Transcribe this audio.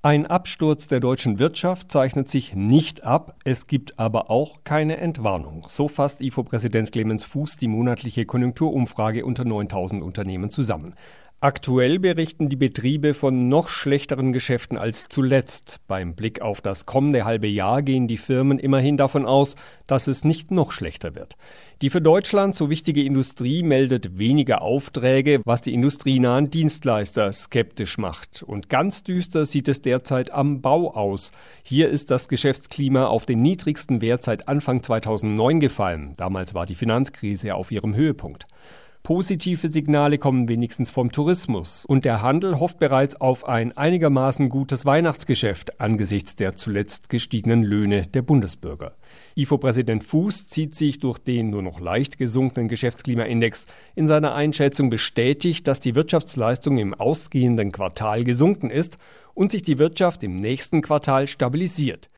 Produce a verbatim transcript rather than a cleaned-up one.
Ein Absturz der deutschen Wirtschaft zeichnet sich nicht ab, es gibt aber auch keine Entwarnung. So fasst I F O-Präsident Clemens Fuß die monatliche Konjunkturumfrage unter neuntausend Unternehmen zusammen. Aktuell berichten die Betriebe von noch schlechteren Geschäften als zuletzt. Beim Blick auf das kommende halbe Jahr gehen die Firmen immerhin davon aus, dass es nicht noch schlechter wird. Die für Deutschland so wichtige Industrie meldet weniger Aufträge, was die industrienahen Dienstleister skeptisch macht. Und ganz düster sieht es derzeit am Bau aus. Hier ist das Geschäftsklima auf den niedrigsten Wert seit Anfang zweitausendneun gefallen. Damals war die Finanzkrise auf ihrem Höhepunkt. Positive Signale kommen wenigstens vom Tourismus und der Handel hofft bereits auf ein einigermaßen gutes Weihnachtsgeschäft angesichts der zuletzt gestiegenen Löhne der Bundesbürger. I F O-Präsident Fuß zieht sich durch den nur noch leicht gesunkenen Geschäftsklimaindex in seiner Einschätzung bestätigt, dass die Wirtschaftsleistung im ausgehenden Quartal gesunken ist und sich die Wirtschaft im nächsten Quartal stabilisiert.